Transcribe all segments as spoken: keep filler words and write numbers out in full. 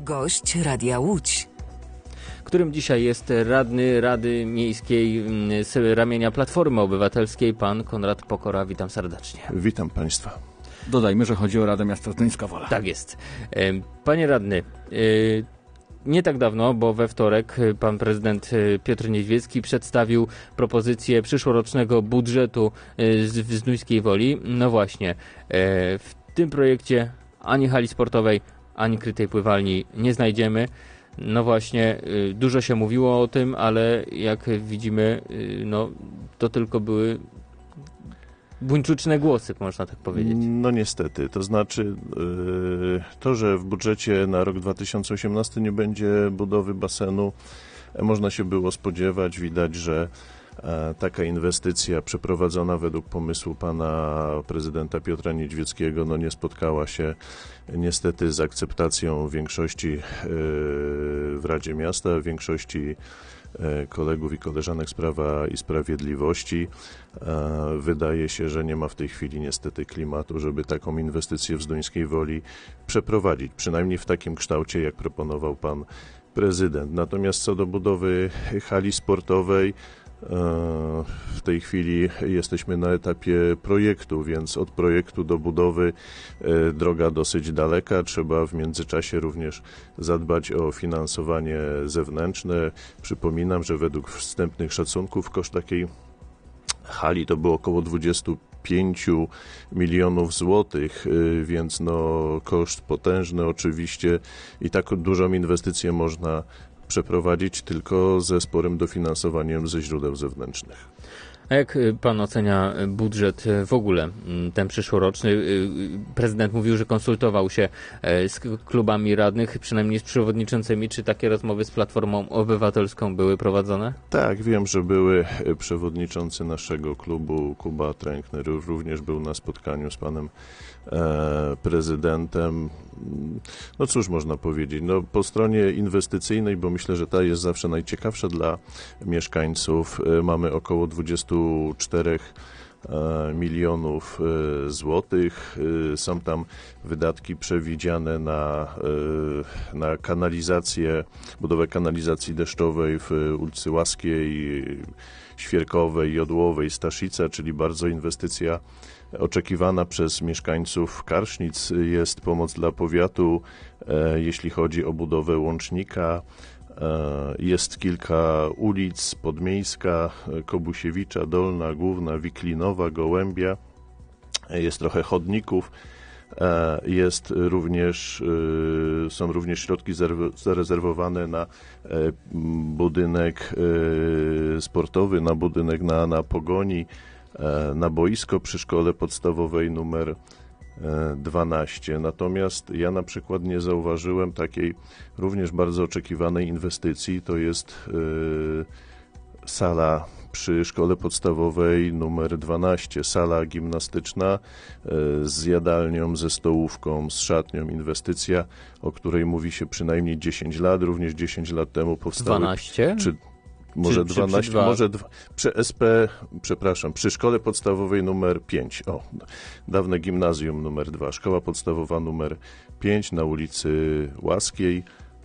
Gość Radia Łódź, którym dzisiaj jest radny Rady Miejskiej z ramienia Platformy Obywatelskiej, pan Konrad Pokora. Witam serdecznie. Witam państwa. Dodajmy, że chodzi o Radę Miasta Zduńska Wola. Tak jest. Panie radny, nie tak dawno, bo we wtorek pan prezydent Piotr Niedźwiecki przedstawił propozycję przyszłorocznego budżetu w Zduńskiej Woli. No właśnie, w tym projekcie ani hali sportowej, ani krytej pływalni nie znajdziemy. No właśnie, dużo się mówiło o tym, ale jak widzimy, no to tylko były buńczuczne głosy, można tak powiedzieć. No niestety, to znaczy yy, to, że w budżecie na rok dwa tysiące osiemnasty nie będzie budowy basenu, można się było spodziewać. Widać, że e, taka inwestycja przeprowadzona według pomysłu pana prezydenta Piotra Niedźwieckiego no nie spotkała się niestety z akceptacją większości yy, w Radzie Miasta, większości kolegów i koleżanek z Prawa i Sprawiedliwości. Wydaje się, że nie ma w tej chwili niestety klimatu, żeby taką inwestycję w Zduńskiej Woli przeprowadzić, przynajmniej w takim kształcie, jak proponował pan prezydent. Natomiast co do budowy hali sportowej, w tej chwili jesteśmy na etapie projektu, więc od projektu do budowy droga dosyć daleka. Trzeba w międzyczasie również zadbać o finansowanie zewnętrzne. Przypominam, że według wstępnych szacunków koszt takiej hali to było około dwadzieścia pięć milionów złotych, więc no koszt potężny oczywiście i tak dużą inwestycję można przeprowadzić tylko ze sporym dofinansowaniem ze źródeł zewnętrznych. A jak pan ocenia budżet w ogóle, ten przyszłoroczny? Prezydent mówił, że konsultował się z klubami radnych, przynajmniej z przewodniczącymi. Czy takie rozmowy z Platformą Obywatelską były prowadzone? Tak, wiem, że były. Przewodniczący naszego klubu, Kuba Trękner, również był na spotkaniu z panem e, prezydentem. No cóż można powiedzieć, no po stronie inwestycyjnej, bo myślę, że ta jest zawsze najciekawsza dla mieszkańców, mamy około dwadzieścia cztery milionów złotych. Są tam wydatki przewidziane na, na kanalizację, budowę kanalizacji deszczowej w ulicy Łaskiej, Świerkowej, Jodłowej, Staszica, czyli bardzo inwestycja oczekiwana przez mieszkańców Karsznic. Jest pomoc dla powiatu, e, jeśli chodzi o budowę łącznika. E, jest kilka ulic, Podmiejska, Kobusiewicza, Dolna, Główna, Wiklinowa, Gołębia. Jest trochę chodników. E, jest również, e, są również środki zarezerwowane na e, budynek e, sportowy, na budynek na, na pogoni, na boisko przy szkole podstawowej numer dwanaście. Natomiast ja na przykład nie zauważyłem takiej również bardzo oczekiwanej inwestycji. To jest yy, sala przy szkole podstawowej numer dwanaście. Sala gimnastyczna yy, z jadalnią, ze stołówką, z szatnią. Inwestycja, o której mówi się przynajmniej dziesięć lat. Również dziesięć lat temu powstały... dwanaście? Czy, Może przy, dwanaście, przy może dwa, przy S P, przepraszam, przy szkole podstawowej numer pięć, o, dawne gimnazjum numer dwa, szkoła podstawowa numer pięć na ulicy Łaskiej.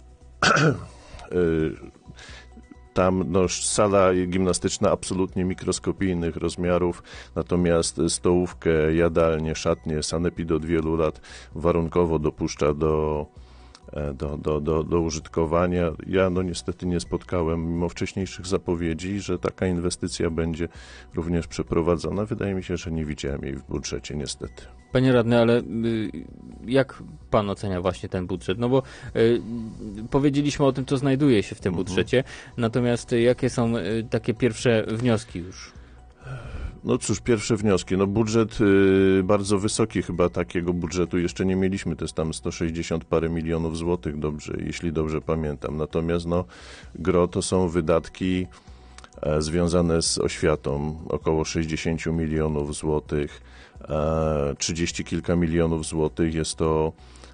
Tam no, sala gimnastyczna absolutnie mikroskopijnych rozmiarów, natomiast stołówkę, jadalnię, szatnię sanepid od wielu lat warunkowo dopuszcza do Do, do, do, do użytkowania. Ja no niestety nie spotkałem, mimo wcześniejszych zapowiedzi, że taka inwestycja będzie również przeprowadzona. Wydaje mi się, że nie widziałem jej w budżecie niestety. Panie radny, ale jak pan ocenia właśnie ten budżet? No bo y, powiedzieliśmy o tym, co znajduje się w tym mhm. budżecie, natomiast jakie są y, takie pierwsze wnioski już? No cóż, pierwsze wnioski. No budżet y, bardzo wysoki, chyba takiego budżetu jeszcze nie mieliśmy. To jest tam sto sześćdziesiąt parę milionów złotych, dobrze, jeśli dobrze pamiętam. Natomiast no gro to są wydatki e, związane z oświatą, około sześćdziesiąt milionów złotych, e, trzydzieści kilka milionów złotych jest to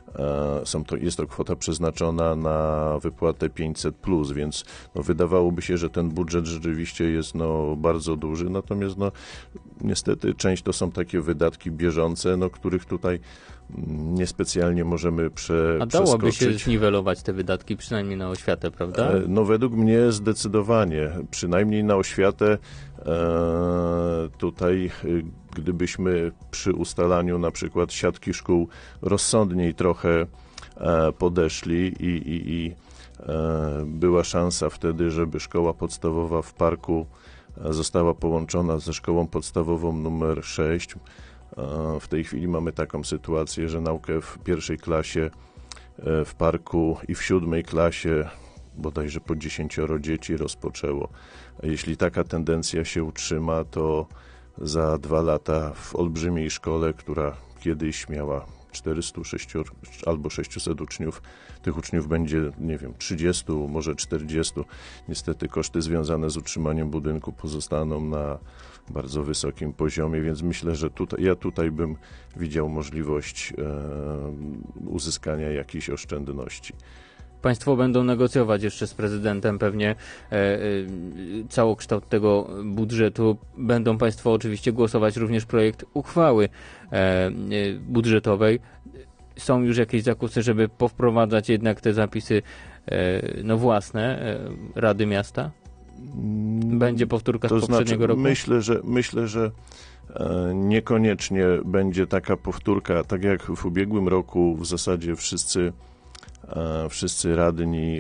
Są to, jest to kwota przeznaczona na wypłatę pięćset plus, więc no, wydawałoby się, że ten budżet rzeczywiście jest no, bardzo duży, natomiast no, niestety część to są takie wydatki bieżące, no, których tutaj niespecjalnie możemy prze, A dałoby przeskoczyć. się zniwelować te wydatki, przynajmniej na oświatę, prawda? No według mnie zdecydowanie, przynajmniej na oświatę e, tutaj, gdybyśmy przy ustalaniu na przykład siatki szkół rozsądniej trochę e, podeszli i, i, i e, była szansa wtedy, żeby szkoła podstawowa w parku została połączona ze szkołą podstawową numer sześć. E, w tej chwili mamy taką sytuację, że naukę w pierwszej klasie w parku i w siódmej klasie bodajże po dziesięcioro dzieci rozpoczęło. Jeśli taka tendencja się utrzyma, to za dwa lata w olbrzymiej szkole, która kiedyś miała czterysta sześćdziesiąt albo sześćset uczniów, tych uczniów będzie, nie wiem, trzydzieści, może czterdzieści. Niestety koszty związane z utrzymaniem budynku pozostaną na bardzo wysokim poziomie, więc myślę, że tutaj, ja tutaj bym widział możliwość e, uzyskania jakiejś oszczędności. Państwo będą negocjować jeszcze z prezydentem pewnie e, e, całokształt tego budżetu. Będą Państwo oczywiście głosować również projekt uchwały e, e, budżetowej. Są już jakieś zakusy, żeby powprowadzać jednak te zapisy e, no własne e, Rady Miasta? Będzie powtórka to z poprzedniego znaczy, roku? Myślę, że myślę, że e, niekoniecznie będzie taka powtórka, tak jak w ubiegłym roku w zasadzie wszyscy Wszyscy radni,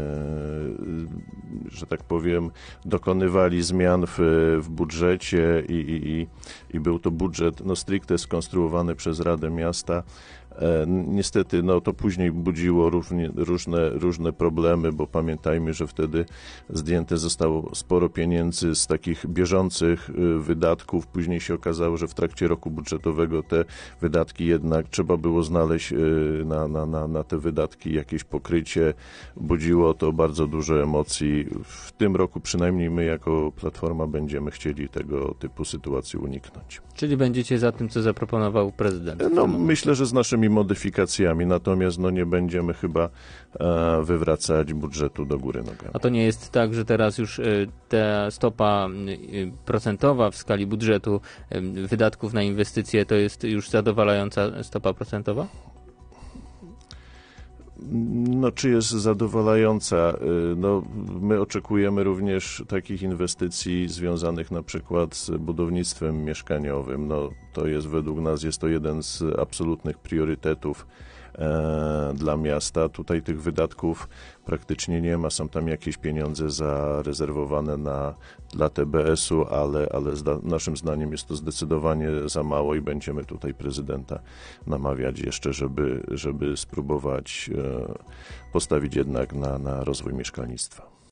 że tak powiem, dokonywali zmian w, w budżecie i, i, i był to budżet no, stricte skonstruowany przez Radę Miasta. Niestety no, to później budziło równie, różne, różne problemy, bo pamiętajmy, że wtedy zdjęte zostało sporo pieniędzy z takich bieżących wydatków. Później się okazało, że w trakcie roku budżetowego te wydatki jednak trzeba było znaleźć na, na, na, na te wydatki jakieś pokrycie. Budziło to bardzo dużo emocji. W tym roku przynajmniej my jako Platforma będziemy chcieli tego typu sytuacji uniknąć. Czyli będziecie za tym, co zaproponował prezydent? No myślę, że z naszymi modyfikacjami, natomiast no, nie będziemy chyba e, wywracać budżetu do góry nogami. A to nie jest tak, że teraz już y, ta stopa y, procentowa w skali budżetu y, wydatków na inwestycje to jest już zadowalająca stopa procentowa? No, czy jest zadowalająca? No, my oczekujemy również takich inwestycji związanych na przykład z budownictwem mieszkaniowym. No, to jest według nas jest to jeden z absolutnych priorytetów e, dla miasta. Tutaj tych wydatków praktycznie nie ma. Są tam jakieś pieniądze zarezerwowane na, dla T B S-u, ale, ale zda, naszym zdaniem jest to zdecydowanie za mało i będziemy tutaj prezydenta namawiać jeszcze, żeby, żeby spróbować e, postawić jednak na, na rozwój mieszkalnictwa.